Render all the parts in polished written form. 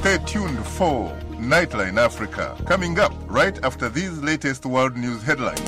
Stay tuned for Nightline Africa, coming up right after these latest world news headlines.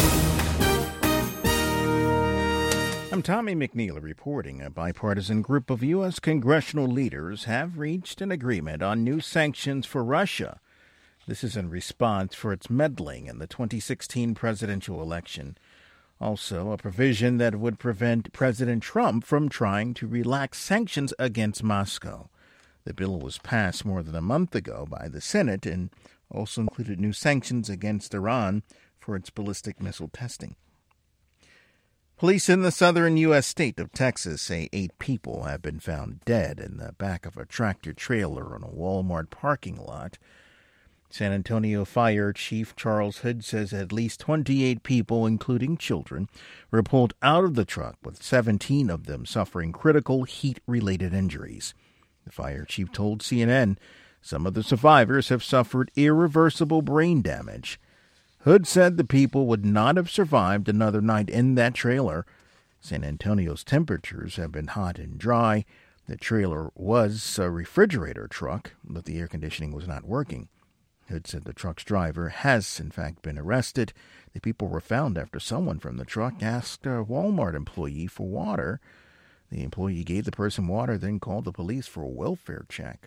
I'm Tommy McNeil reporting. A bipartisan group of U.S. congressional leaders have reached an agreement on new sanctions for Russia. This is in response for its meddling in the 2016 presidential election. Also, a provision that would prevent President Trump from trying to relax sanctions against Moscow. The bill was passed more than a month ago by the Senate and also included new sanctions against Iran for its ballistic missile testing. Police in the southern U.S. state of Texas say 8 people have been found dead in the back of a tractor-trailer in a Walmart parking lot. San Antonio Fire Chief Charles Hood says at least 28 people, including children, were pulled out of the truck, with 17 of them suffering critical heat-related injuries. The fire chief told CNN some of the survivors have suffered irreversible brain damage. Hood said the people would not have survived another night in that trailer. San Antonio's temperatures have been hot and dry. The trailer was a refrigerator truck, but the air conditioning was not working. Hood said the truck's driver has, in fact, been arrested. The people were found after someone from the truck asked a Walmart employee for water. The employee gave the person water, then called the police for a welfare check.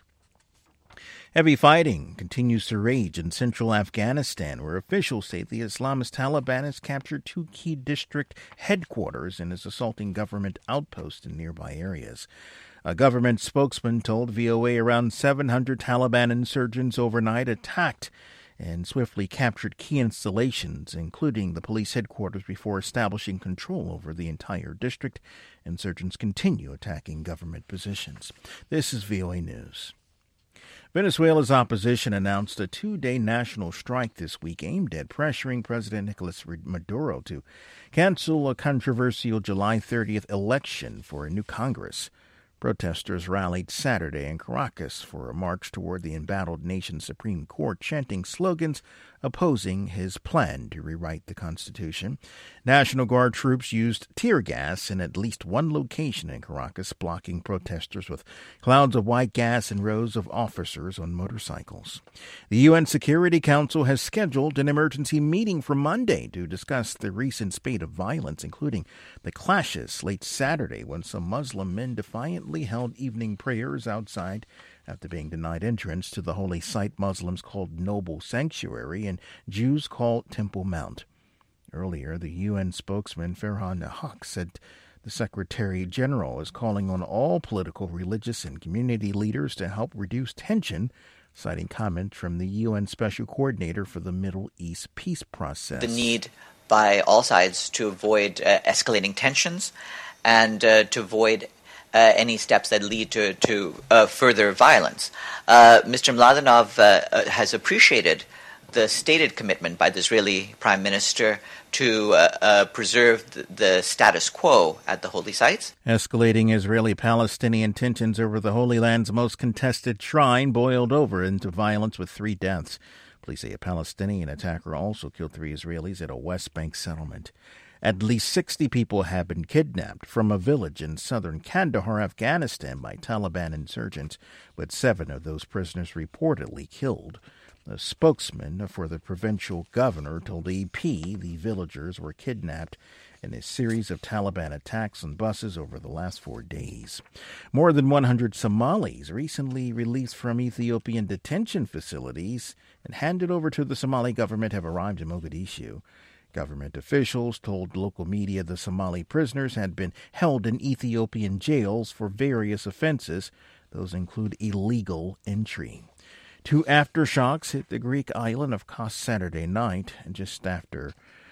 Heavy fighting continues to rage in central Afghanistan, where officials say the Islamist Taliban has captured 2 key district headquarters and is assaulting government outposts in nearby areas. A government spokesman told VOA around 700 Taliban insurgents overnight attacked and swiftly captured key installations, including the police headquarters, before establishing control over the entire district. Insurgents continue attacking government positions. This is VOA News. Venezuela's opposition announced a 2-day national strike this week aimed at pressuring President Nicolas Maduro to cancel a controversial July 30th election for a new Congress. Protesters rallied Saturday in Caracas for a march toward the embattled nation's Supreme Court, chanting slogans opposing his plan to rewrite the Constitution. National Guard troops used tear gas in at least one location in Caracas, blocking protesters with clouds of white gas and rows of officers on motorcycles. The UN Security Council has scheduled an emergency meeting for Monday to discuss the recent spate of violence, including the clashes late Saturday when some Muslim men defiantly held evening prayers outside after being denied entrance to the holy site Muslims called Noble Sanctuary and Jews call Temple Mount. Earlier, the UN spokesman Farhan Haq said the Secretary General is calling on all political, religious, and community leaders to help reduce tension, citing comments from the UN Special Coordinator for the Middle East peace process. The need by all sides to avoid escalating tensions and to avoid any steps that lead to further violence. Mr. Mladenov has appreciated the stated commitment by the Israeli Prime Minister to preserve the status quo at the holy sites. Escalating Israeli-Palestinian tensions over the Holy Land's most contested shrine boiled over into violence with 3 deaths. Police say a Palestinian attacker also killed 3 Israelis at a West Bank settlement. At least 60 people have been kidnapped from a village in southern Kandahar, Afghanistan, by Taliban insurgents, with 7 of those prisoners reportedly killed. A spokesman for the provincial governor told AP the villagers were kidnapped in a series of Taliban attacks on buses over the last 4 days. More than 100 Somalis recently released from Ethiopian detention facilities and handed over to the Somali government have arrived in Mogadishu. Government officials told local media the Somali prisoners had been held in Ethiopian jails for various offenses. Those include illegal entry. 2 aftershocks hit the Greek island of Kos Saturday night, and just after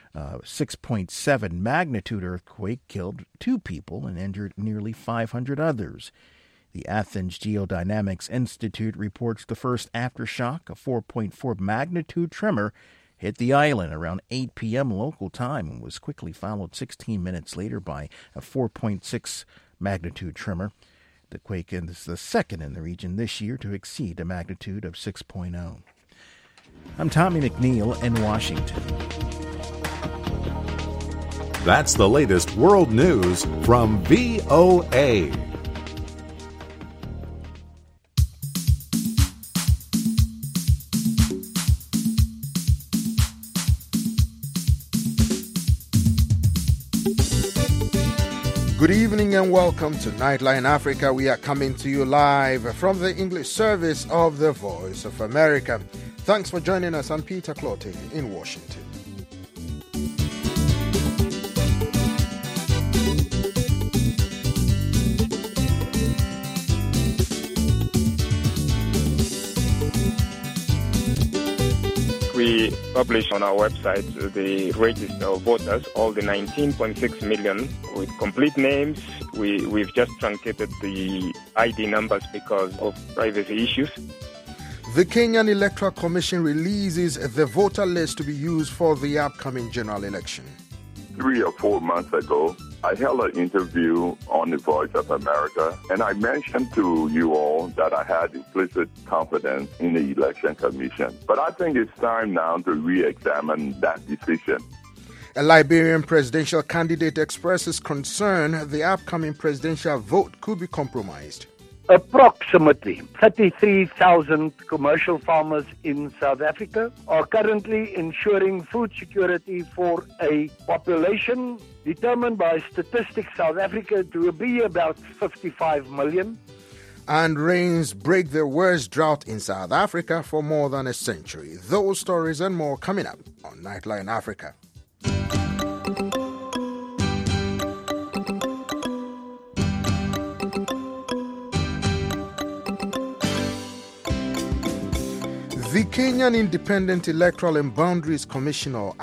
6.7 magnitude earthquake killed 2 people and injured nearly 500 others. The Athens Geodynamics Institute reports the first aftershock, a 4.4 magnitude tremor, hit the island around 8 p.m. local time and was quickly followed 16 minutes later by a 4.6 magnitude tremor. The quake is the second in the region this year to exceed a magnitude of 6.0. I'm Tommy McNeil in Washington. That's the latest world news from VOA. Good evening and welcome to Nightline Africa. We are coming to you live from the English service of the Voice of America. Thanks for joining us. I'm Peter Clottey in Washington. We publish on our website the register of voters, all the 19.6 million with complete names. We've just truncated the ID numbers because of privacy issues. The Kenyan Electoral Commission releases the voter list to be used for the upcoming general election. 3 or 4 months ago, I held an interview on the Voice of America, and I mentioned to you all that I had implicit confidence in the Election Commission. But I think it's time now to re-examine that decision. A Liberian presidential candidate expresses concern the upcoming presidential vote could be compromised. Approximately 33,000 commercial farmers in South Africa are currently ensuring food security for a population determined by Statistics South Africa to be about 55 million. And rains break the worst drought in South Africa for more than a century. Those stories and more coming up on Nightline Africa. The Kenyan Independent Electoral and Boundaries Commission, or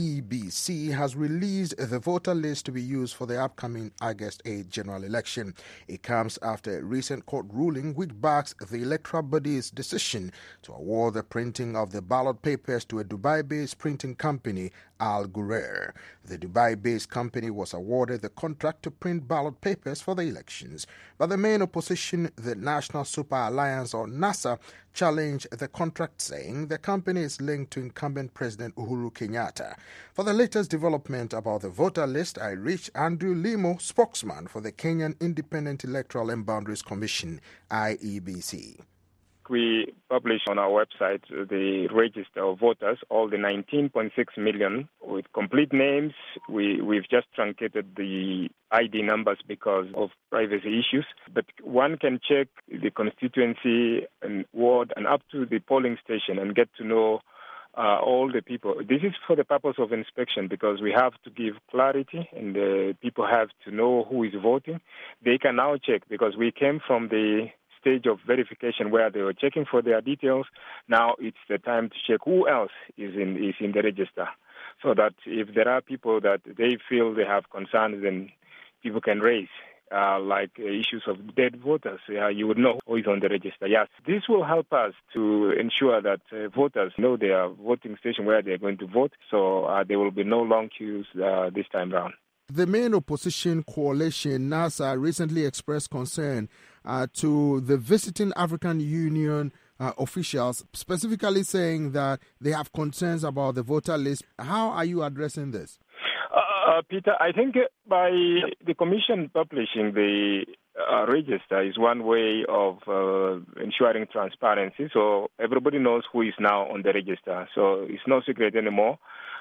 IEBC, has released the voter list to be used for the upcoming August 8 general election. It comes after a recent court ruling which backs the electoral body's decision to award the printing of the ballot papers to a Dubai-based printing company, Al Ghurair. The Dubai-based company was awarded the contract to print ballot papers for the elections, but the main opposition, the National Super Alliance, or NASA, challenged the contract, saying the company is linked to incumbent President Uhuru Kenyatta. For the latest development about the voter list, I reached Andrew Limo, spokesman for the Kenyan Independent Electoral and Boundaries Commission, IEBC. We publish on our website the register of voters, all the 19.6 million with complete names. We've just truncated the ID numbers because of privacy issues. But one can check the constituency and ward and up to the polling station and get to know all the people. This is for the purpose of inspection because we have to give clarity and the people have to know who is voting. They can now check because we came from the stage of verification where they were checking for their details. Now it's the time to check who else is in the register, so that if there are people that they feel they have concerns, then people can raise, like issues of dead voters. You would know who is on the register. Yes, this will help us to ensure that voters know their voting station where they're going to vote, so there will be no long queues this time round. The main opposition coalition, NASA, recently expressed concern to the visiting African Union officials, specifically saying that they have concerns about the voter list. How are you addressing this? Peter, I think by the Commission publishing the register is one way of ensuring transparency, so everybody knows who is now on the register. So it's no secret anymore.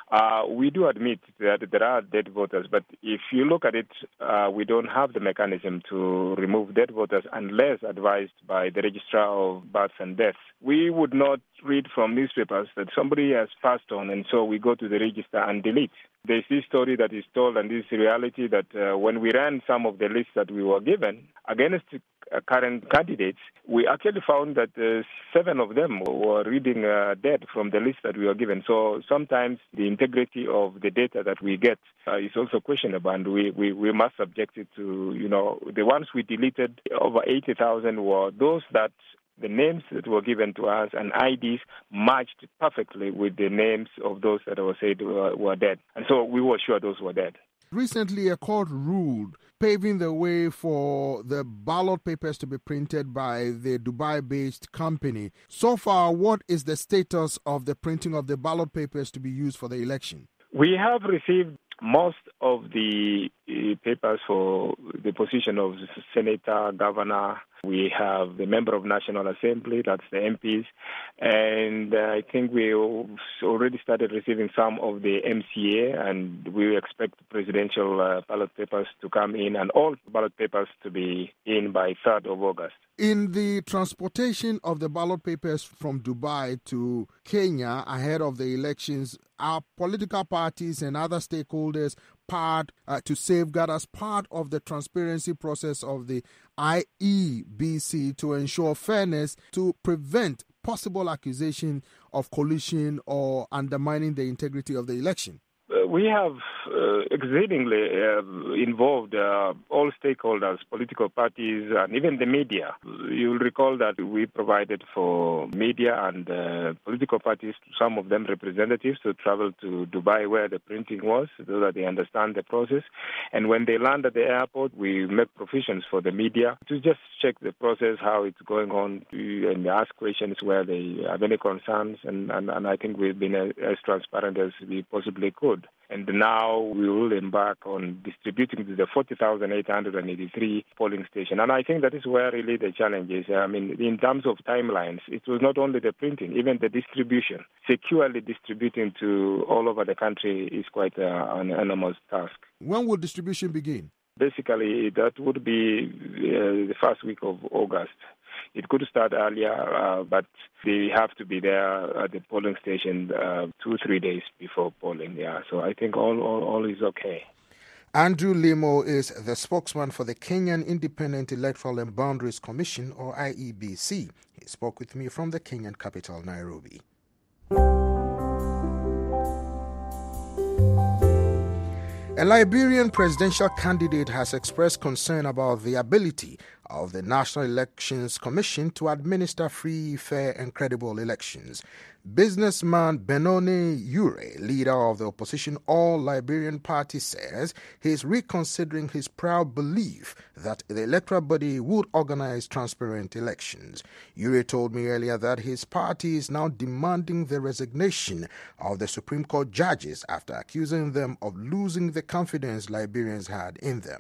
We do admit that there are dead voters, but if you look at it, we don't have the mechanism to remove dead voters unless advised by the Registrar of Births and Deaths. We would not read from newspapers that somebody has passed on, and so we go to the register and delete. There's this story that is told, and this reality that when we ran some of the lists that we were given against current candidates, we actually found that 7 of them were reading dead from the list that we were given. So sometimes the integrity of the data that we get is also questionable, and we must subject it to, the ones we deleted, over 80,000 were those that the names that were given to us and IDs matched perfectly with the names of those that were said were dead. And so we were sure those were dead. Recently, a court ruled paving the way for the ballot papers to be printed by the Dubai-based company. So far, what is the status of the printing of the ballot papers to be used for the election? We have received most of the papers for the position of senator, governor, we have the member of National Assembly, that's the MPs, and I think we already started receiving some of the MCA, and we expect presidential ballot papers to come in, and all ballot papers to be in by 3rd of August. In the transportation of the ballot papers from Dubai to Kenya ahead of the elections, are political parties and other stakeholders part to safeguard as part of the transparency process of the IEBC to ensure fairness, to prevent possible accusation of collusion or undermining the integrity of the election? We have exceedingly involved all stakeholders, political parties, and even the media. You'll recall that we provided for media and political parties, some of them representatives, to travel to Dubai where the printing was so that they understand the process. And when they land at the airport, we make provisions for the media to just check the process, how it's going on, and ask questions where they have any concerns. And I think we've been as transparent as we possibly could. And now we will embark on distributing to the 40,883 polling stations. And I think that is where really the challenge is. I mean, in terms of timelines, it was not only the printing, even the distribution. Securely distributing to all over the country is quite an enormous task. When will distribution begin? Basically, that would be the first week of August. It could start earlier, but they have to be there at the polling station 2-3 days before polling. Yeah, so I think all is okay. Andrew Limo is the spokesman for the Kenyan Independent Electoral and Boundaries Commission, or IEBC. He spoke with me from the Kenyan capital, Nairobi. A Liberian presidential candidate has expressed concern about the ability of the National Elections Commission to administer free, fair and credible elections. Businessman Benoni Ure, leader of the opposition All Liberian Party, says he is reconsidering his proud belief that the electoral body would organize transparent elections. Ure told me earlier that his party is now demanding the resignation of the Supreme Court judges after accusing them of losing the confidence Liberians had in them.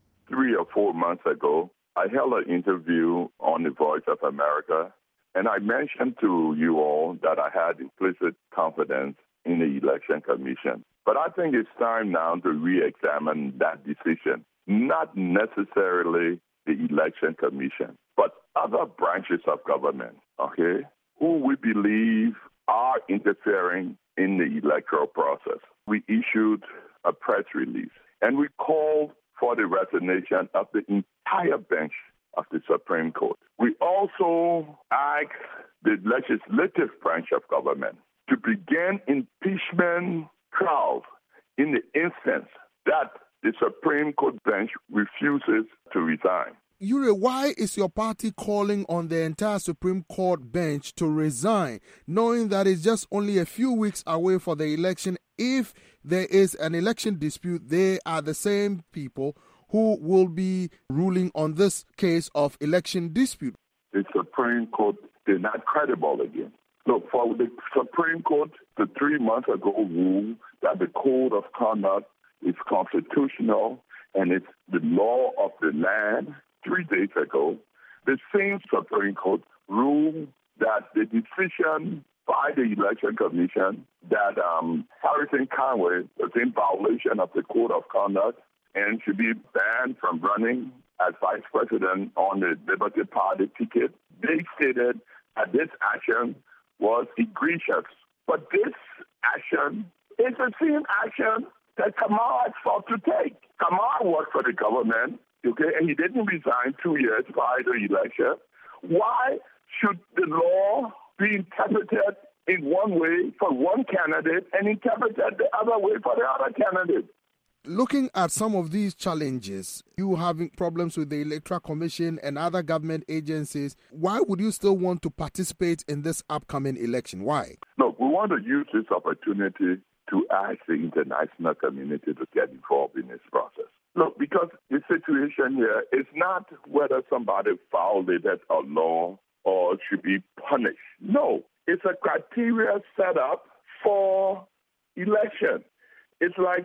3 or 4 months ago, I held an interview on the Voice of America, and I mentioned to you all that I had implicit confidence in the Election Commission. But I think it's time now to re-examine that decision, not necessarily the Election Commission, but other branches of government, okay, who we believe are interfering in the electoral process. We issued a press release, and we called for the resignation of the entire bench of the Supreme Court. We also asked the legislative branch of government to begin impeachment trials in the instance that the Supreme Court bench refuses to resign. Ure, why is your party calling on the entire Supreme Court bench to resign, knowing that it's just only a few weeks away for the election? If there is an election dispute, they are the same people who will be ruling on this case of election dispute. The Supreme Court is not credible again. Look, for the Supreme Court to 3 months ago ruled that the Code of Conduct is constitutional and it's the law of the land. 3 days ago, the same Supreme Court ruled that the decision by the Election Commission that Harrison Conway was in violation of the Code of Conduct and should be banned from running as vice president on the Liberty Party ticket. They stated that this action was egregious. But this action is the same action that Kamala had sought to take. Kamala worked for the government, okay, and he didn't resign 2 years prior to the election. Why should the law be interpreted in one way for one candidate and interpreted the other way for the other candidate? Looking at some of these challenges, you having problems with the Electoral Commission and other government agencies, why would you still want to participate in this upcoming election? Why? Look, we want to use this opportunity to ask the international community to get involved in this process. Look, because the situation here is not whether somebody violated a law or should be punished. No, it's a criteria set up for election. It's like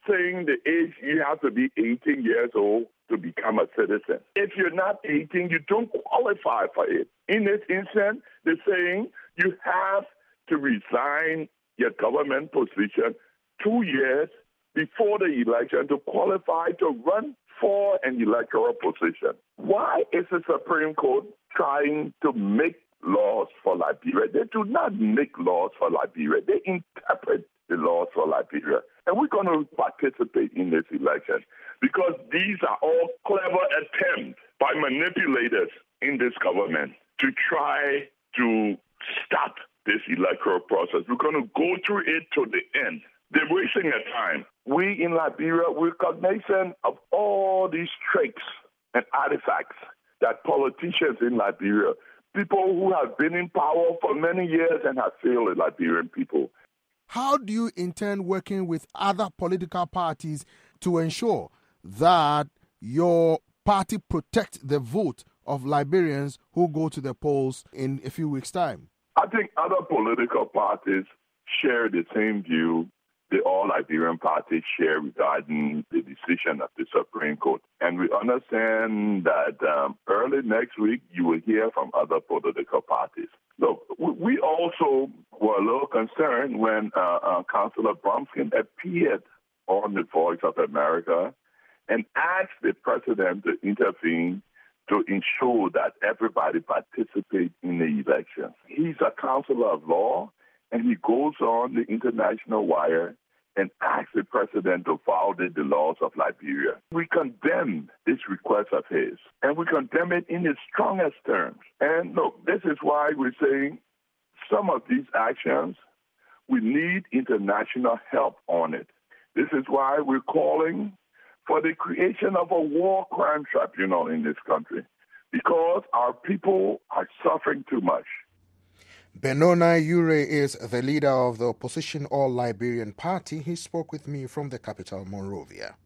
saying the age you have to be 18 years old to become a citizen. If you're not 18, you don't qualify for it. In this instance, they're saying you have to resign your government position 2 years before the election to qualify to run for an electoral position. Why is the Supreme Court trying to make laws for Liberia? They do not make laws for Liberia. They interpret the laws for Liberia. And we're going to participate in this election because these are all clever attempts by manipulators in this government to try to stop this electoral process. We're going to go through it to the end. They're wasting their time. We in Liberia, we're cognizant of all these tricks and artifacts that politicians in Liberia, people who have been in power for many years and have failed the Liberian people. How do you intend working with other political parties to ensure that your party protects the vote of Liberians who go to the polls in a few weeks' time? I think other political parties share the same view the all Liberian parties share regarding the decision of the Supreme Court. And we understand that early next week you will hear from other political parties. Look, we also were a little concerned when Councillor Bromskin appeared on the Voice of America and asked the president to intervene to ensure that everybody participates in the elections. He's a counselor of law, and he goes on the international wire and asks the president to violate the laws of Liberia. We condemn this request of his, and we condemn it in the strongest terms. And look, this is why we're saying some of these actions, we need international help on it. This is why we're calling for the creation of a war crime tribunal in this country, because our people are suffering too much. Benoni Ure is the leader of the opposition All Liberian Party. He spoke with me from the capital, Monrovia.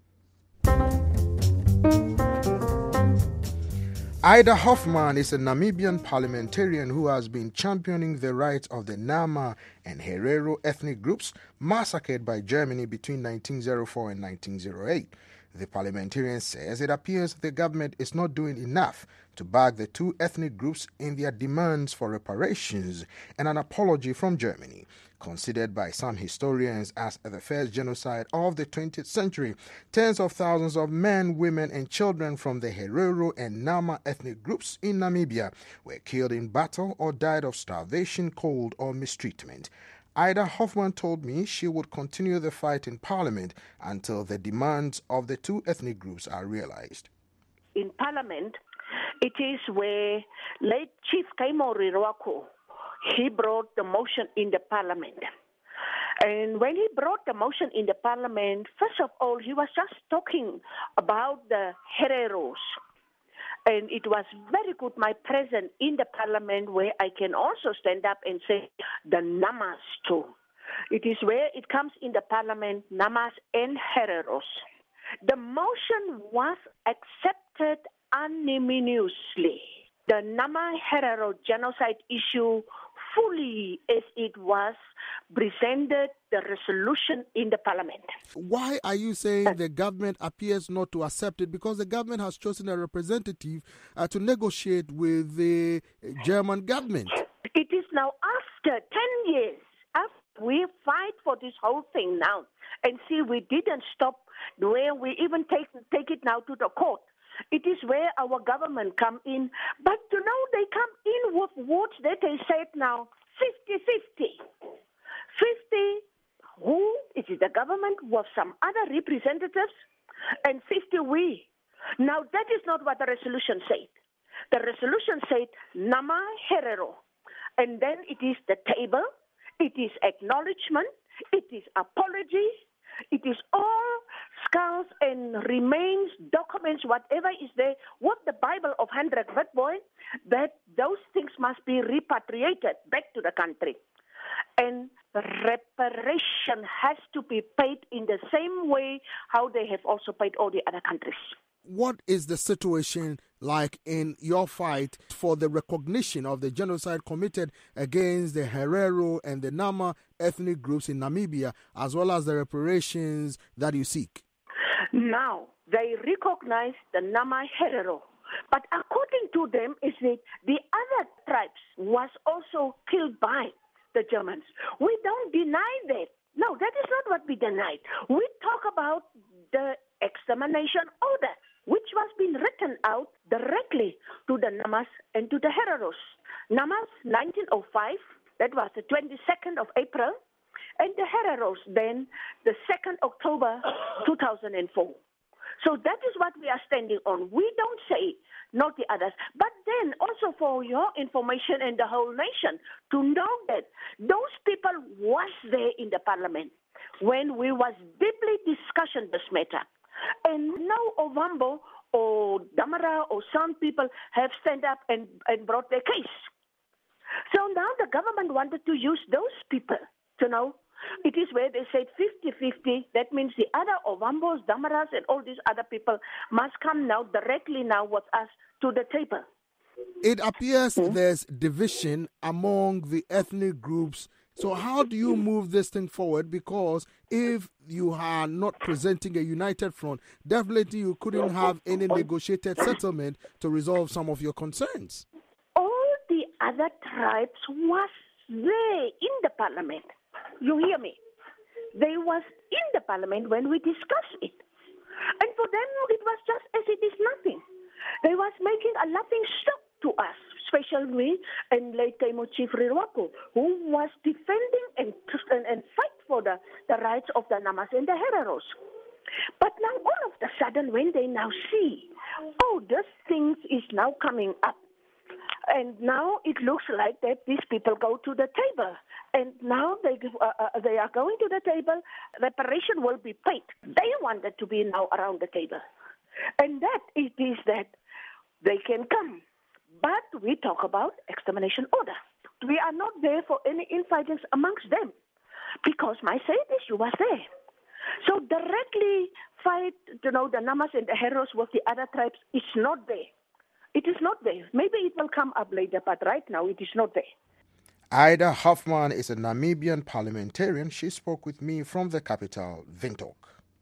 Ida Hoffman is a Namibian parliamentarian who has been championing the rights of the Nama and Herero ethnic groups massacred by Germany between 1904 and 1908. The parliamentarian says it appears the government is not doing enough to back the two ethnic groups in their demands for reparations and an apology from Germany. Considered by some historians as the first genocide of the 20th century, tens of thousands of men, women, and children from the Herero and Nama ethnic groups in Namibia were killed in battle or died of starvation, cold, or mistreatment. Ida Hoffman told me she would continue the fight in Parliament until the demands of the two ethnic groups are realized. In Parliament, it is where late Chief Kaimori Roako, he brought the motion in the Parliament. And when he brought the motion in the Parliament, first of all, he was just talking about the Hereros. And it was very good, my presence in the Parliament, where I can also stand up and say the Namas too. It is where it comes in the Parliament, Namas and Hereros. The motion was accepted unanimously. The Nama Herero genocide issue fully as it was presented the resolution in the Parliament. Why are you saying the government appears not to accept it? Because the government has chosen a representative to negotiate with the German government. It is now after 10 years, after we fight for this whole thing now, and see we didn't stop where we even take it now to the court. It is where our government come in. But you know, they come in with words that they said now, 50-50. 50, who? Is it the government with some other representatives? And 50 we. Now, that is not what the resolution said. The resolution said, Nama Herero. And then it is the table, it is acknowledgement, it is apologies, it is all skulls and remains, documents, whatever is there, what the Bible of 100 Witboy, that those things must be repatriated back to the country. And reparation has to be paid in the same way how they have also paid all the other countries. What is the situation like in your fight for the recognition of the genocide committed against the Herero and the Nama ethnic groups in Namibia, as well as the reparations that you seek? Now, they recognize the Nama Herero. But according to them, is that the other tribes was also killed by the Germans. We don't deny that. No, that is not what we denied. We talk about the extermination order, which was being written out directly to the Namas and to the Hereros. Namas, 1905, that was the 22nd of April, and the Hereros then, the 2nd October 2004. So that is what we are standing on. We don't say not the others. But then also for your information and the whole nation to know that those people was there in the parliament when we was deeply discussing this matter. And now Ovambo or Damara or some people have stand up and brought their case. So now the government wanted to use those people to know. It is where they said 50-50. That means the other Ovambos, Damaras, and all these other people must come now directly now with us to the table. It appears there's division among the ethnic groups. So how do you move this thing forward? Because if you are not presenting a united front, definitely you couldn't have any negotiated settlement to resolve some of your concerns. All the other tribes was there in the parliament. You hear me? They was in the parliament when we discussed it. And for them, it was just as it is nothing. They was making a laughing stock to us, especially me and late Taimo Chief Riruaku, who was defending and fight for the rights of the Namas and the Hereros. But now all of a sudden, when they now see, oh, this thing is now coming up, and now it looks like that these people go to the table. And now they are going to the table. Reparation will be paid. They wanted to be now around the table. And that it is that they can come. But we talk about extermination order. We are not there for any infighting amongst them. Because my side issue was there. So directly fight, the Namas and the Hereros with the other tribes is not there. It is not there. Maybe it will come up later, but right now it is not there. Ida Hoffman is a Namibian parliamentarian. She spoke with me from the capital, Windhoek.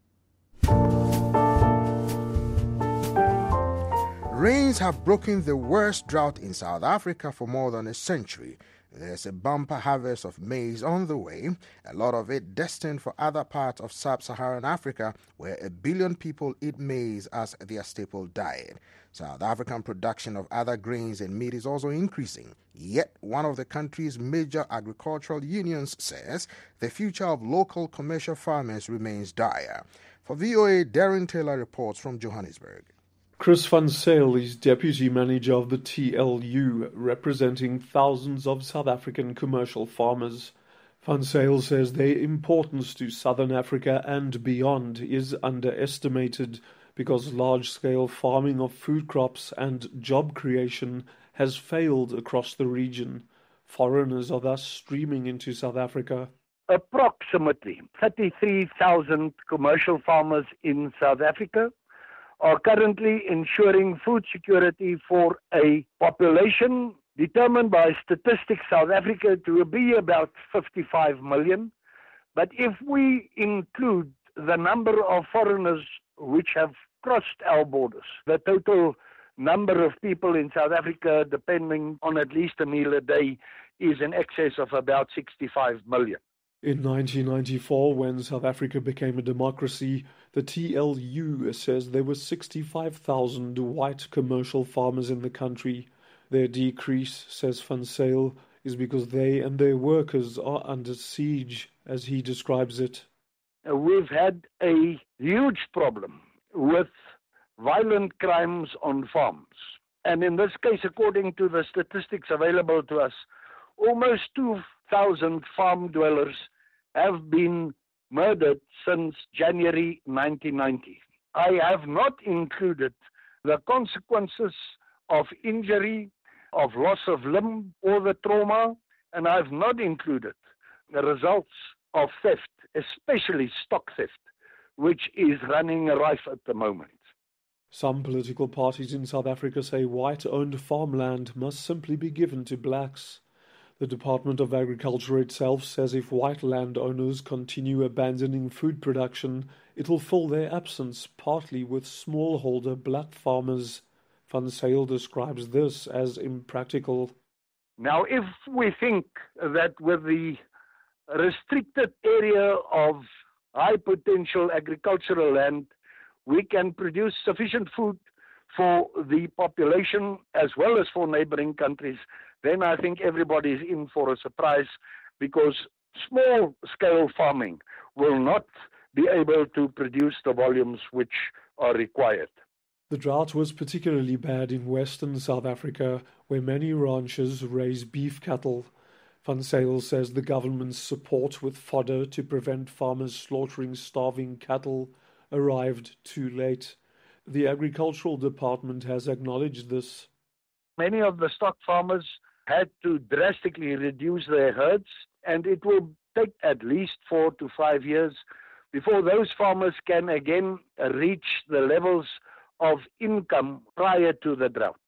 Rains have broken the worst drought in South Africa for more than a century. There's a bumper harvest of maize on the way, a lot of it destined for other parts of sub-Saharan Africa, where 1 billion people eat maize as their staple diet. South African production of other grains and meat is also increasing. Yet, one of the country's major agricultural unions says the future of local commercial farmers remains dire. For VOA, Darren Taylor reports from Johannesburg. Chris van Zyl is deputy manager of the TLU, representing thousands of South African commercial farmers. Van Zyl says their importance to Southern Africa and beyond is underestimated because large-scale farming of food crops and job creation has failed across the region. Foreigners are thus streaming into South Africa. Approximately 33,000 commercial farmers in South Africa are currently ensuring food security for a population determined by Statistics South Africa to be about 55 million. But if we include the number of foreigners which have crossed our borders, the total number of people in South Africa depending on at least a meal a day is in excess of about 65 million. In 1994, when South Africa became a democracy, the TLU says there were 65,000 white commercial farmers in the country. Their decrease, says Van Zyl, is because they and their workers are under siege, as he describes it. We've had a huge problem with violent crimes on farms. And in this case, according to the statistics available to us, almost 2,000 farm dwellers have been murdered since January 1990. I have not included the consequences of injury, of loss of limb or the trauma, and I have not included the results of theft, especially stock theft, which is running rife at the moment. Some political parties in South Africa say white-owned farmland must simply be given to blacks. The Department of Agriculture itself says if white landowners continue abandoning food production, it'll fill their absence partly with smallholder black farmers. Van Zyl describes this as impractical. Now, if we think that with the restricted area of high potential agricultural land, we can produce sufficient food for the population as well as for neighboring countries, then I think everybody is in for a surprise, because small-scale farming will not be able to produce the volumes which are required. The drought was particularly bad in western South Africa, where many ranchers raise beef cattle. Van Zyl says the government's support with fodder to prevent farmers slaughtering starving cattle arrived too late. The Agricultural Department has acknowledged this. Many of the stock farmers had to drastically reduce their herds, and it will take at least 4 to 5 years before those farmers can again reach the levels of income prior to the drought.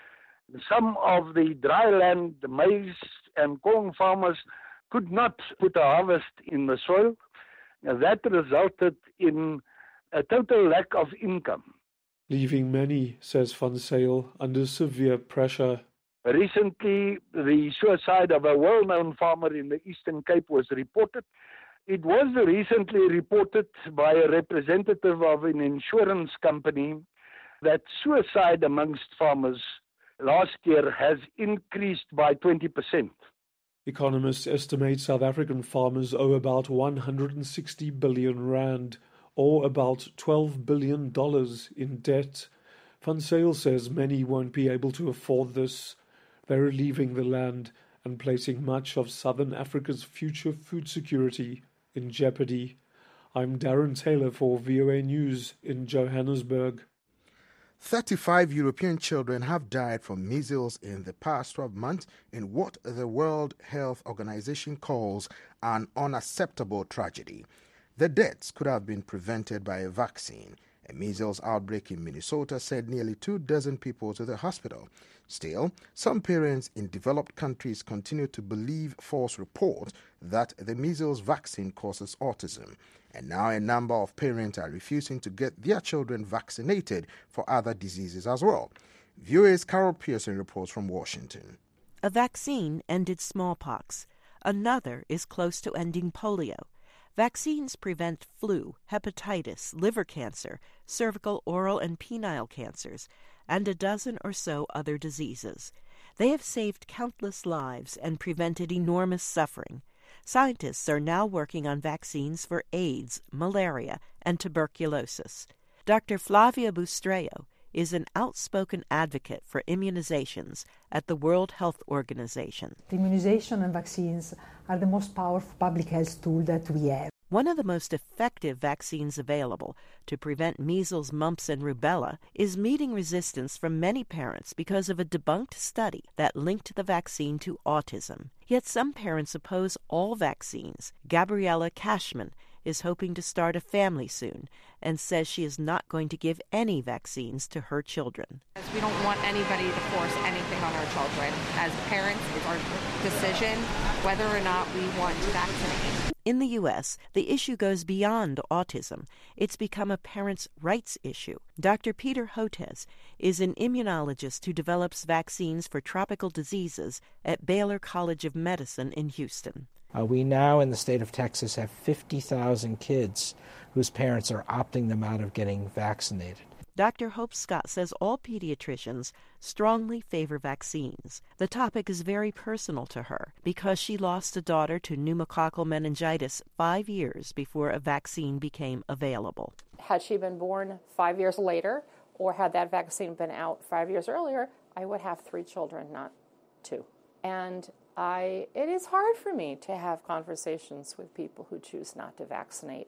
Some of the dry land maize and corn farmers could not put a harvest in the soil. That resulted in a total lack of income, leaving many, says Van Zyl, under severe pressure. Recently, the suicide of a well-known farmer in the Eastern Cape was reported. It was recently reported by a representative of an insurance company that suicide amongst farmers last year has increased by 20%. Economists estimate South African farmers owe about 160 billion rand, or about $12 billion in debt. Van Zyl says many won't be able to afford this. They're leaving the land and placing much of Southern Africa's future food security in jeopardy. I'm Darren Taylor for VOA News in Johannesburg. 35 European children have died from measles in the past 12 months in what the World Health Organization calls an unacceptable tragedy. The deaths could have been prevented by a vaccine. A measles outbreak in Minnesota sent nearly 24 people to the hospital. Still, some parents in developed countries continue to believe false reports that the measles vaccine causes autism. And now a number of parents are refusing to get their children vaccinated for other diseases as well. VOA's Carol Pearson reports from Washington. A vaccine ended smallpox. Another is close to ending polio. Vaccines prevent flu, hepatitis, liver cancer, cervical, oral, and penile cancers, and a dozen or so other diseases. They have saved countless lives and prevented enormous suffering. Scientists are now working on vaccines for AIDS, malaria, and tuberculosis. Dr. Flavia Bustreo is an outspoken advocate for immunizations at the World Health Organization. The immunization and vaccines are the most powerful public health tool that we have. One of the most effective vaccines available to prevent measles, mumps, and rubella is meeting resistance from many parents because of a debunked study that linked the vaccine to autism. Yet some parents oppose all vaccines. Gabriella Cashman is hoping to start a family soon and says she is not going to give any vaccines to her children. We don't want anybody to force anything on our children. As parents, it's our decision whether or not we want to vaccinate. In the U.S., the issue goes beyond autism. It's become a parents' rights issue. Dr. Peter Hotez is an immunologist who develops vaccines for tropical diseases at Baylor College of Medicine in Houston. We now in the state of Texas have 50,000 kids whose parents are opting them out of getting vaccinated. Dr. Hope Scott says all pediatricians strongly favor vaccines. The topic is very personal to her because she lost a daughter to pneumococcal meningitis 5 years before a vaccine became available. Had she been born 5 years later, or had that vaccine been out 5 years earlier, I would have 3 children, not 2. And it is hard for me to have conversations with people who choose not to vaccinate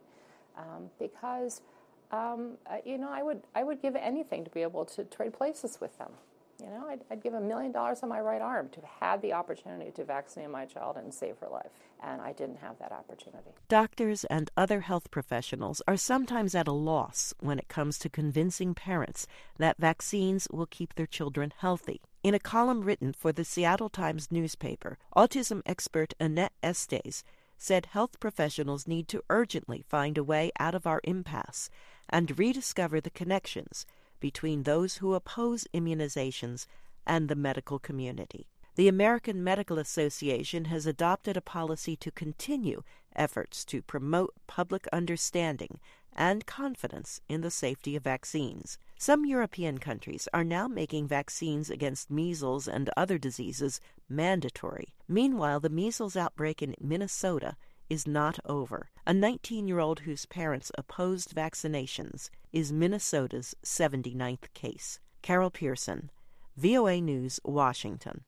because I would give anything to be able to trade places with them. You know, I'd give $1 million on my right arm to have had the opportunity to vaccinate my child and save her life. And I didn't have that opportunity. Doctors and other health professionals are sometimes at a loss when it comes to convincing parents that vaccines will keep their children healthy. In a column written for the Seattle Times newspaper, autism expert Annette Estes said health professionals need to urgently find a way out of our impasse and rediscover the connections between those who oppose immunizations and the medical community. The American Medical Association has adopted a policy to continue efforts to promote public understanding and confidence in the safety of vaccines. Some European countries are now making vaccines against measles and other diseases mandatory. Meanwhile, the measles outbreak in Minnesota is not over. A 19-year-old whose parents opposed vaccinations is Minnesota's 79th case. Carol Pearson, VOA News, Washington.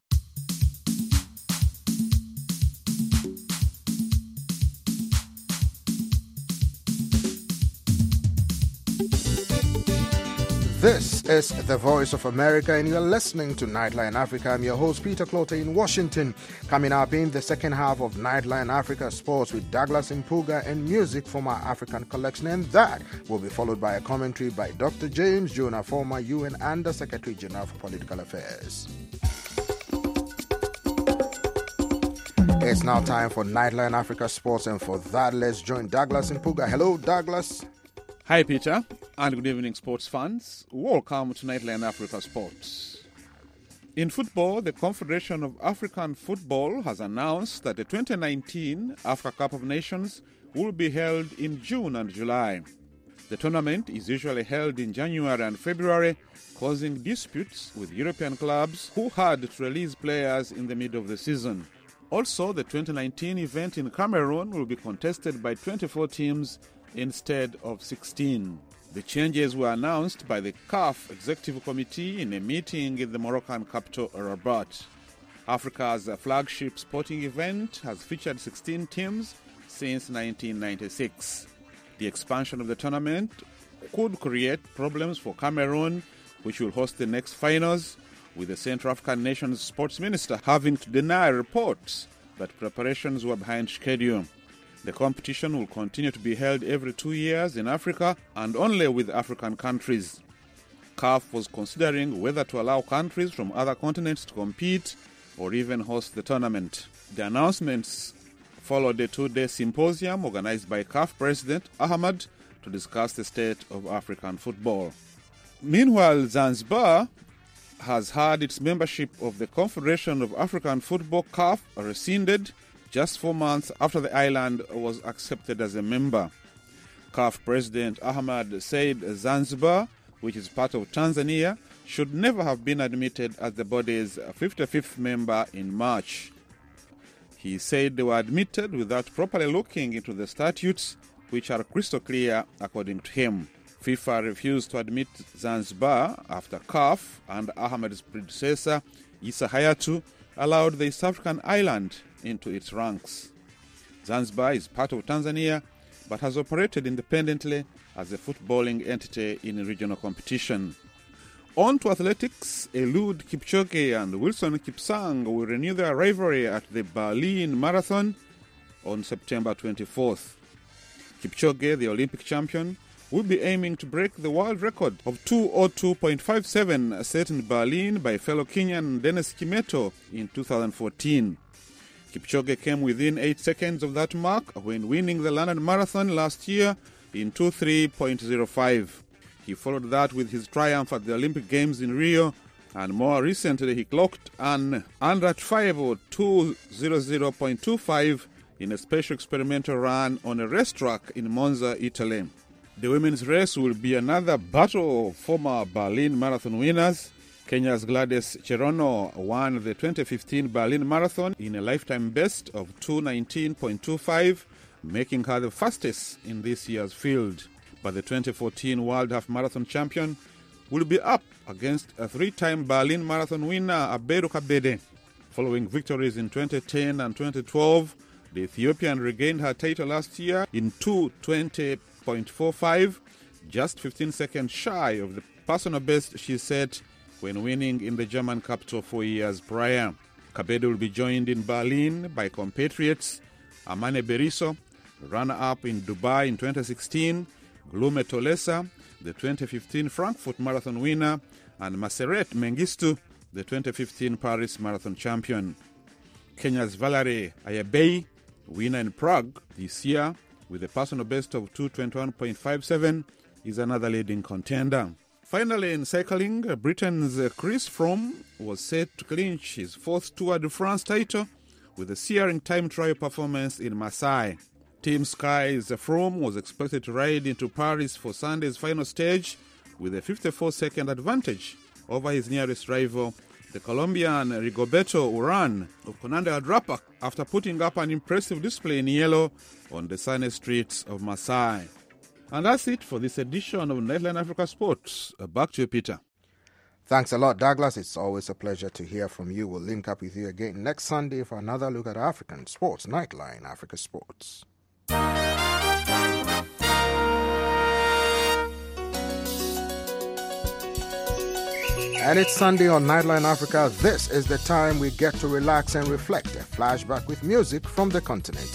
This is the Voice of America, and you're listening to Nightline Africa. I'm your host, Peter Clotter, in Washington. Coming up in the second half of Nightline Africa Sports with Douglas Impuga and music from our African collection, and that will be followed by a commentary by Dr. James Jonah, former UN Under Secretary General for Political Affairs. It's now time for Nightline Africa Sports, and for that, let's join Douglas Impuga. Hello, Douglas. Hi, Peter, and good evening, sports fans. Welcome to Nightline Africa Sports. In football, the Confederation of African Football has announced that the 2019 Africa Cup of Nations will be held in June and July. The tournament is usually held in January and February, causing disputes with European clubs who had to release players in the middle of the season. Also, the 2019 event in Cameroon will be contested by 24 teams instead of 16. The changes were announced by the CAF Executive Committee in a meeting in the Moroccan capital, Rabat. Africa's flagship sporting event has featured 16 teams since 1996. The expansion of the tournament could create problems for Cameroon, which will host the next finals, with the Central African nation's sports minister having to deny reports that preparations were behind schedule. The competition will continue to be held every 2 years in Africa and only with African countries. CAF was considering whether to allow countries from other continents to compete or even host the tournament. The announcements followed a 2-day symposium organized by CAF President Ahmad to discuss the state of African football. Meanwhile, Zanzibar has had its membership of the Confederation of African Football, CAF, rescinded just 4 months after the island was accepted as a member. CAF President Ahmad said Zanzibar, which is part of Tanzania, should never have been admitted as the body's 55th member in March. He said they were admitted without properly looking into the statutes, which are crystal clear according to him. FIFA refused to admit Zanzibar after CAF and Ahmad's predecessor, Issa Hayatu, allowed the East African island into its ranks. Zanzibar is part of Tanzania, but has operated independently as a footballing entity in regional competition. On to athletics, Eliud Kipchoge and Wilson Kipsang will renew their rivalry at the Berlin Marathon on September 24th. Kipchoge, the Olympic champion, will be aiming to break the world record of 2:02.57 set in Berlin by fellow Kenyan Dennis Kimeto in 2014. Kipchoge came within 8 seconds of that mark when winning the London Marathon last year in 2:03.05. He followed that with his triumph at the Olympic Games in Rio, and more recently he clocked an unratifiable 2:00.25 in a special experimental run on a racetrack in Monza, Italy. The women's race will be another battle of former Berlin Marathon winners. Kenya's Gladys Cherono won the 2015 Berlin Marathon in a lifetime best of 2:19.25, making her the fastest in this year's field. But the 2014 World Half Marathon champion will be up against a 3-time Berlin Marathon winner, Abedu Kabede. Following victories in 2010 and 2012, the Ethiopian regained her title last year in 2:20.45, just 15 seconds shy of the personal best she set when winning in the German capital 4 years prior. Kabede will be joined in Berlin by compatriots Amane Beriso, runner-up in Dubai in 2016, Glume Tolesa, the 2015 Frankfurt Marathon winner, and Maseret Mengistu, the 2015 Paris Marathon champion. Kenya's Valerie Ayebei, winner in Prague this year, with a personal best of 2:21.57, is another leading contender. Finally, in cycling, Britain's Chris Froome was set to clinch his fourth Tour de France title with a searing time trial performance in Marseille. Team Sky's Froome was expected to ride into Paris for Sunday's final stage with a 54-second advantage over his nearest rival, the Colombian Rigoberto Urán of Conande Adrapac, after putting up an impressive display in yellow on the sunny streets of Marseille. And that's it for this edition of Nightline Africa Sports. Back to you, Peter. Thanks a lot, Douglas. It's always a pleasure to hear from you. We'll link up with you again next Sunday for another look at African sports. Nightline Africa Sports. And it's Sunday on Nightline Africa. This is the time we get to relax and reflect. A flashback with music from the continent.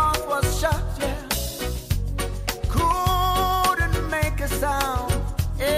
Couldn't make a sound.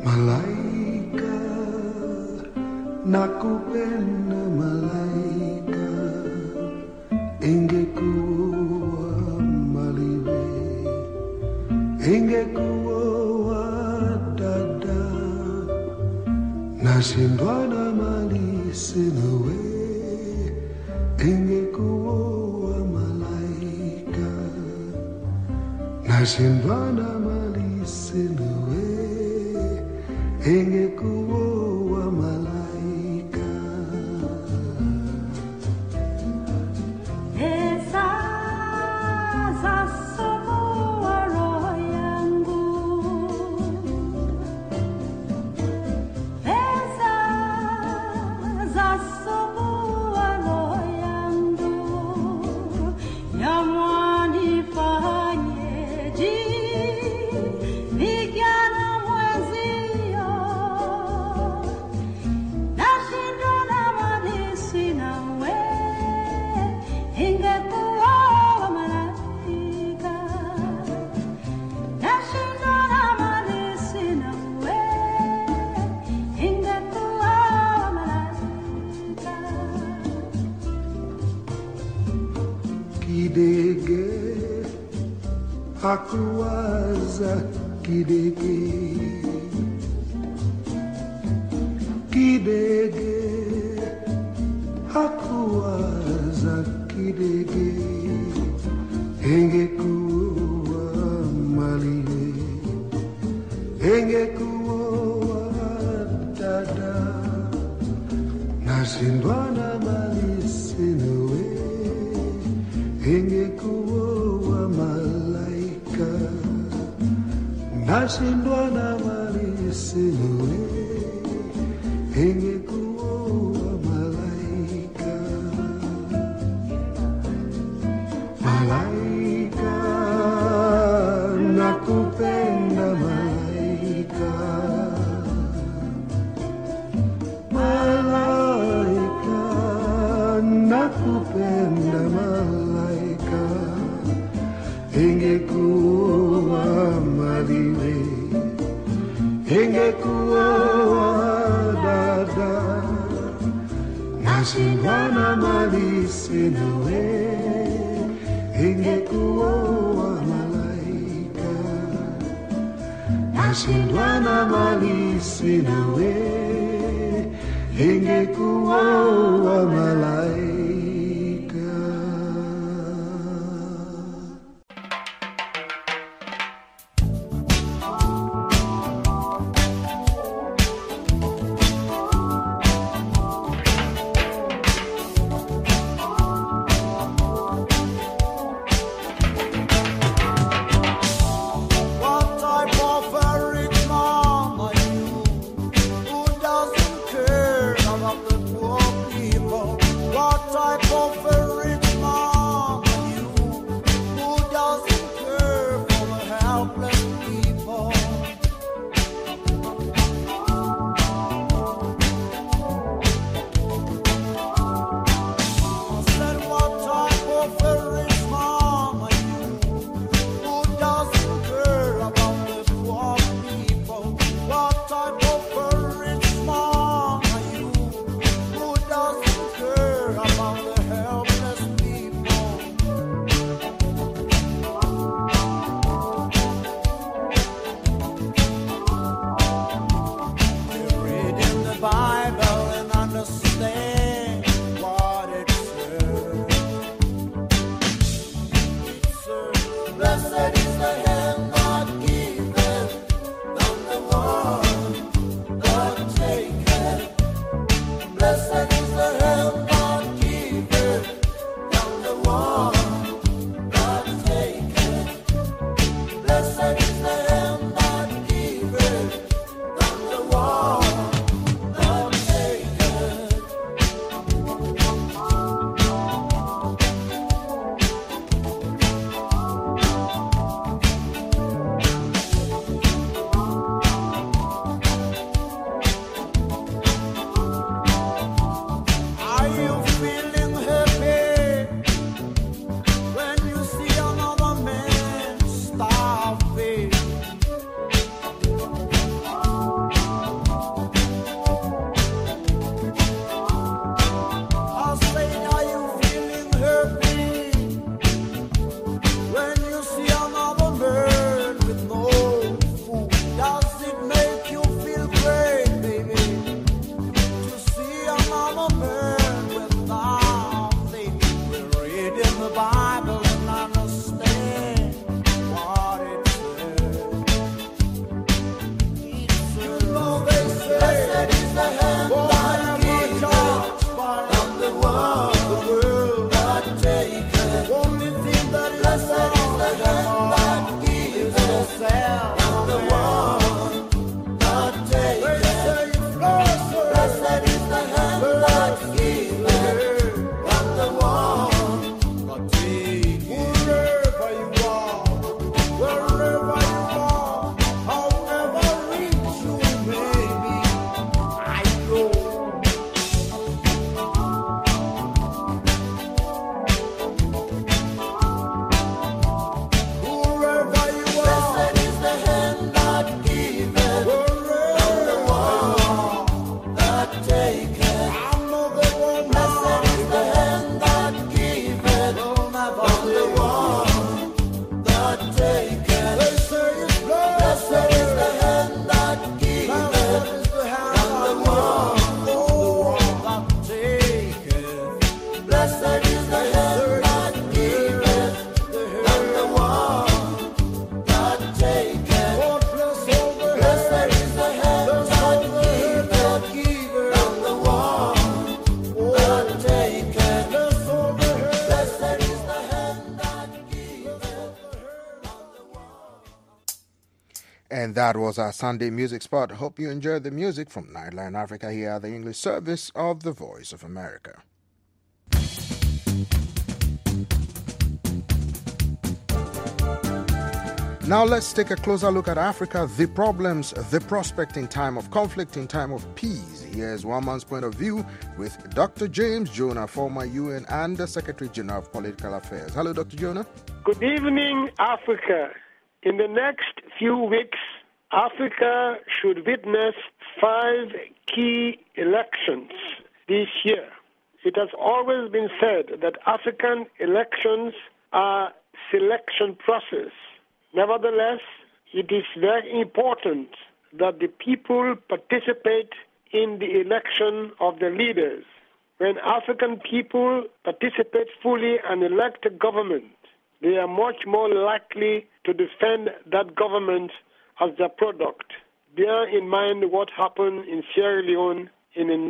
Malaika, nakupenda malaika, ingekuwa maliwe, ingekuwa dada, nashindwa na mali sina we, ingekuwa malaika, nashindwa na mali sina we, ingekuwa malaika. Pesa za somoa roho yangu, pesa za somoa roho yangu, yamwanifanyeje vijana mwenzio, nashindwa na mali sina we, ingekuwa malaika, nashindwa na mali sina we, ingekuwa malaika. Kidege hakuwaza kidege, kidege hakuwaza kidege, ingekuwa maliwe, ingekuwa dada, nashindwa na mali sina we, ingekuwa malaika, nashindwa na mali sina we, ingekuwa malaika. Malaika, nakupenda malaika, malaika, nakupenda malaika, ingekuwa maliwe, ingekuwa dada, nashindwa na mali sina we, ingekuwa malaika, nashindwa na mali sina we, ingekuwa malaika. What type of a rich man are you who doesn't care about the poor people? What That was our Sunday music spot. Hope you enjoyed the music from Nightline Africa here at the English service of the Voice of America. Now let's take a closer look at Africa, the problems, the prospect in time of conflict, in time of peace. Here's one man's point of view with Dr. James Jonah, former UN Under Secretary General of Political Affairs. Hello, Dr. Jonah. Good evening, Africa. In the next few weeks, Africa should witness 5 key elections this year. It has always been said that African elections are selection process. Nevertheless, it is very important that the people participate in the election of the leaders. When African people participate fully and elect a government, they are much more likely to defend that government as their product. Bear in mind what happened in Sierra Leone in the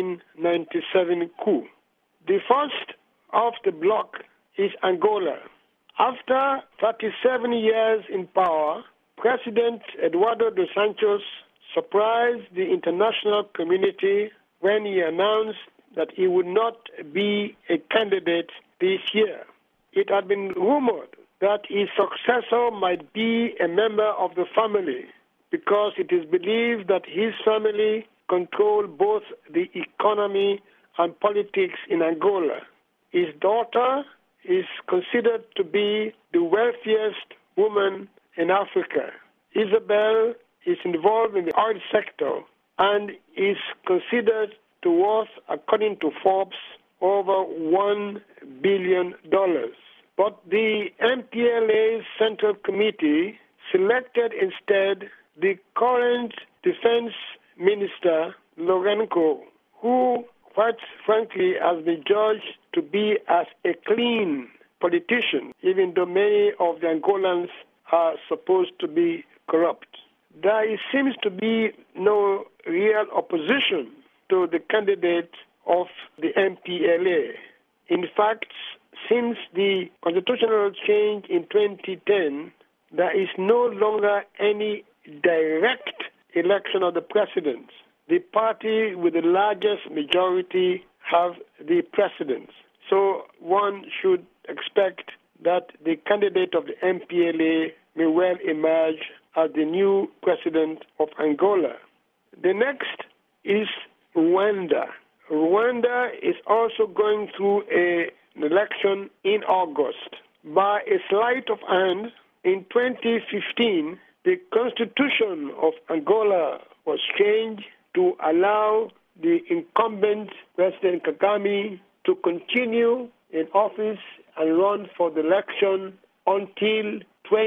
1997 coup. The first of the bloc is Angola. After 37 years in power, President Eduardo dos Santos surprised the international community when he announced that he would not be a candidate this year. It had been rumored that his successor might be a member of the family because it is believed that his family controlled both the economy and politics in Angola. His daughter is considered to be the wealthiest woman in Africa. Isabel is involved in the oil sector and is considered to worth, according to Forbes, over $1 billion. But the MPLA's Central Committee selected instead the current Defense Minister, Lourenço, who, quite frankly, has been judged to be as a clean politician, even though many of the Angolans are supposed to be corrupt. There seems to be no real opposition to the candidate of the MPLA. In fact, since the constitutional change in 2010, there is no longer any direct election of the president. The party with the largest majority have the precedence. So one should expect that the candidate of the MPLA may well emerge as the new president of Angola. The next is Rwanda. Rwanda is also going through an election in August. By a sleight of hand, in 2015, the constitution of Angola was changed to allow the incumbent President Kagame to continue in office and run for the election until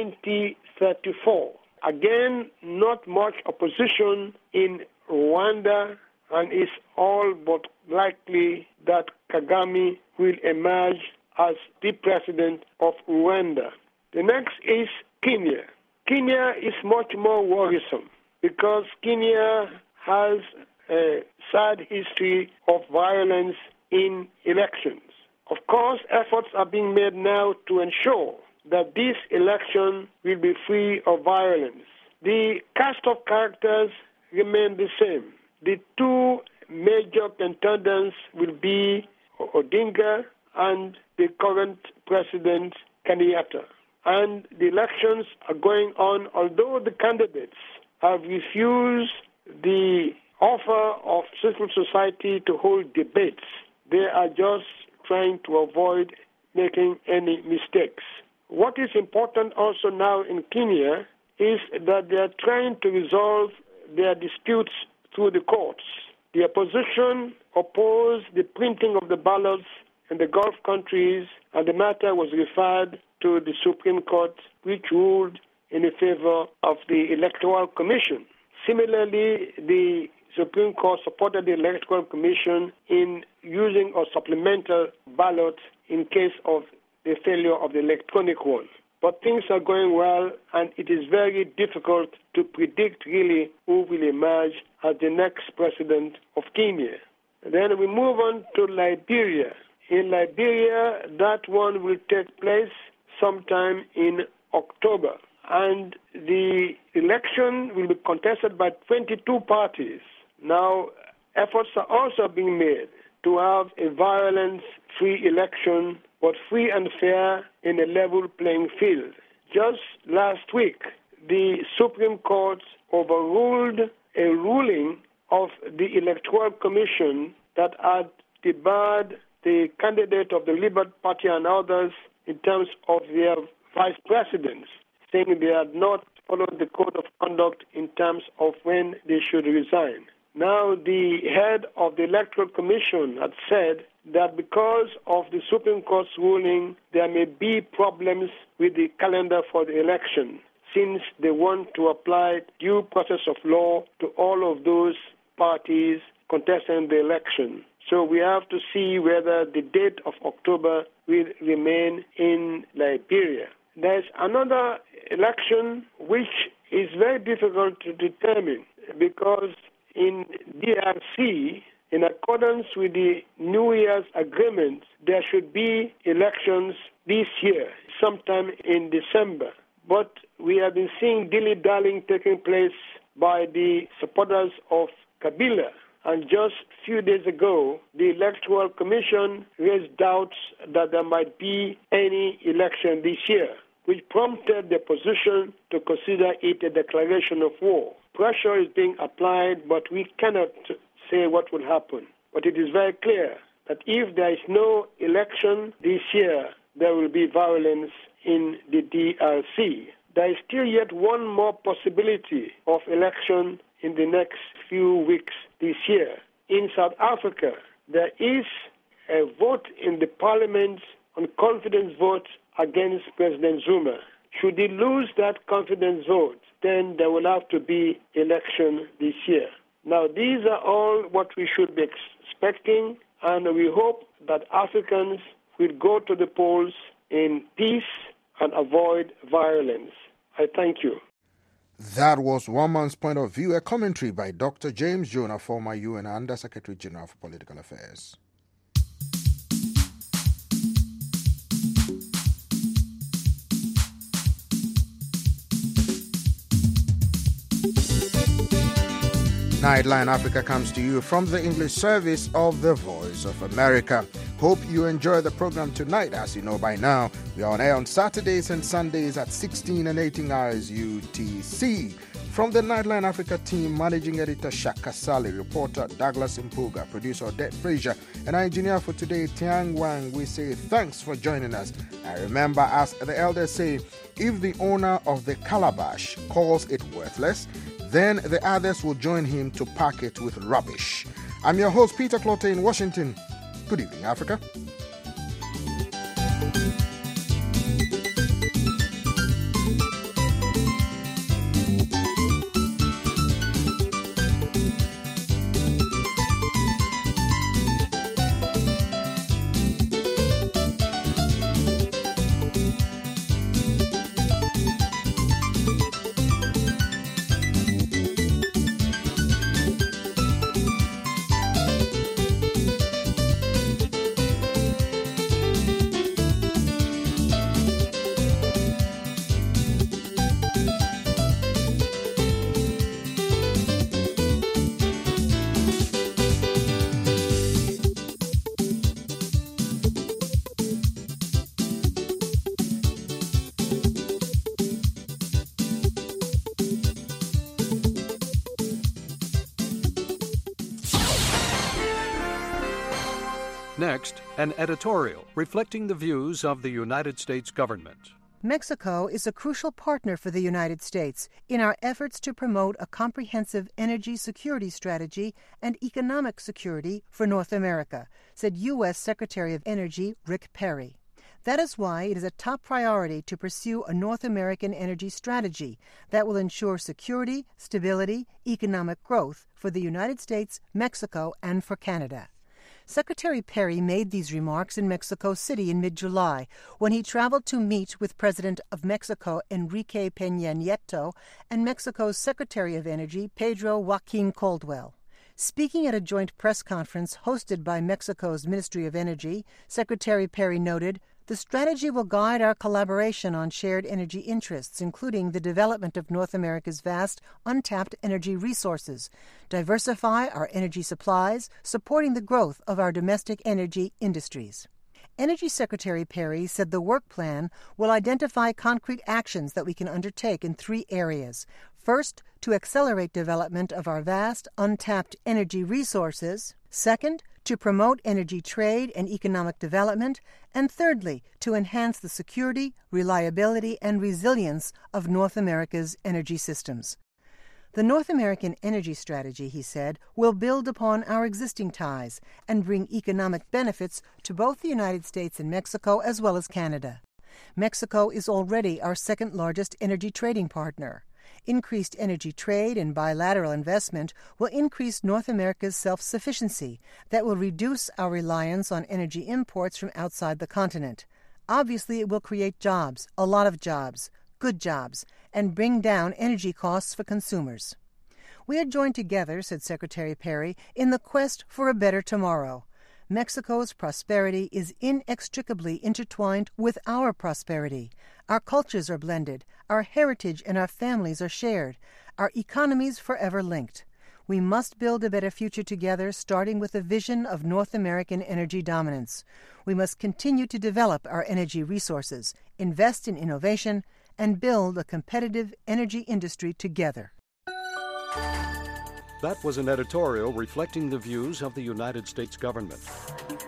2034. Again, not much opposition in Rwanda, and it's all but likely that Kagame will emerge as the president of Rwanda. The next is Kenya. Kenya is much more worrisome because Kenya has a sad history of violence in elections. Of course, efforts are being made now to ensure that this election will be free of violence. The cast of characters remain the same. The two major contenders will be Odinga and the current president, Kenyatta. And the elections are going on, although the candidates have refused the offer of civil society to hold debates. They are just trying to avoid making any mistakes. What is important also now in Kenya is that they are trying to resolve their disputes through the courts. The opposition opposed the printing of the ballots in the Gulf countries, and the matter was referred to the Supreme Court, which ruled in favor of the Electoral Commission. Similarly, the Supreme Court supported the Electoral Commission in using a supplemental ballot in case of the failure of the electronic one. But things are going well, and it is very difficult to predict really who will emerge as the next president of Kenya. Then we move on to Liberia. In Liberia, that one will take place sometime in October. and the election will be contested by 22 parties. Now, efforts are also being made to have a violence-free election, but free and fair in a level playing field. Just last week, the Supreme Court overruled a ruling of the Electoral Commission that had debarred the candidate of the Labour Party and others in terms of their vice presidents, saying they had not followed the code of conduct in terms of when they should resign. Now, the head of the Electoral Commission had said that because of the Supreme Court's ruling, there may be problems with the calendar for the election, since they want to apply due process of law to all of those parties contesting the election. So we have to see whether the date of October will remain in Liberia. There's another election which is very difficult to determine because in DRC, in accordance with the New Year's agreement, there should be elections this year, sometime in December. But we have been seeing dilly-dallying taking place by the supporters of Kabila. And just a few days ago, the Electoral Commission raised doubts that there might be any election this year, which prompted the opposition to consider it a declaration of war. Pressure is being applied, but we cannot say what will happen. But it is very clear that if there is no election this year, there will be violence in the DRC. There is still yet one more possibility of election in the next few weeks this year. In South Africa, there is a vote in the parliament on confidence vote against President Zuma. Should he lose that confidence vote, then there will have to be election this year. Now, these are all what we should be expecting, and we hope that Africans will go to the polls in peace and avoid violence. I thank you. That was One Man's Point of View, a commentary by Dr. James Jonah, former UN Under Secretary General for Political Affairs. Nightline Africa comes to you from the English service of the Voice of America. Hope you enjoy the program tonight. As you know by now, we are on air on Saturdays and Sundays at 16 and 18 hours UTC. From the Nightline Africa team, Managing Editor Shaka Sali, reporter Douglas Mpuga, producer Odette Frazier, and our engineer for today, Tiang Wang, we say thanks for joining us. And remember, as the elders say, if the owner of the calabash calls it worthless, then the others will join him to pack it with rubbish. I'm your host, Peter Clotte in Washington. Good evening, Africa. Next, an editorial reflecting the views of the United States government. Mexico is a crucial partner for the United States in our efforts to promote a comprehensive energy security strategy and economic security for North America, said U.S. Secretary of Energy Rick Perry. That is why it is a top priority to pursue a North American energy strategy that will ensure security, stability, economic growth for the United States, Mexico, and for Canada. Secretary Perry made these remarks in Mexico City in mid-July when he traveled to meet with President of Mexico Enrique Peña Nieto and Mexico's Secretary of Energy Pedro Joaquin Caldwell. Speaking at a joint press conference hosted by Mexico's Ministry of Energy, Secretary Perry noted, The strategy will guide our collaboration on shared energy interests, including the development of North America's vast, untapped energy resources, diversify our energy supplies, supporting the growth of our domestic energy industries. Energy Secretary Perry said the work plan will identify concrete actions that we can undertake in 3 areas. First, to accelerate development of our vast, untapped energy resources. Second, to promote energy trade and economic development. And thirdly, to enhance the security, reliability, and resilience of North America's energy systems. The North American Energy Strategy, he said, will build upon our existing ties and bring economic benefits to both the United States and Mexico as well as Canada. Mexico is already our second largest energy trading partner. Increased energy trade and bilateral investment will increase North America's self-sufficiency that will reduce our reliance on energy imports from outside the continent. Obviously, it will create jobs, a lot of jobs, good jobs, and bring down energy costs for consumers. We are joined together, said Secretary Perry, in the quest for a better tomorrow. Mexico's prosperity is inextricably intertwined with our prosperity. Our cultures are blended, our heritage and our families are shared, our economies forever linked. We must build a better future together, starting with a vision of North American energy dominance. We must continue to develop our energy resources, invest in innovation, and build a competitive energy industry together. That was an editorial reflecting the views of the United States government.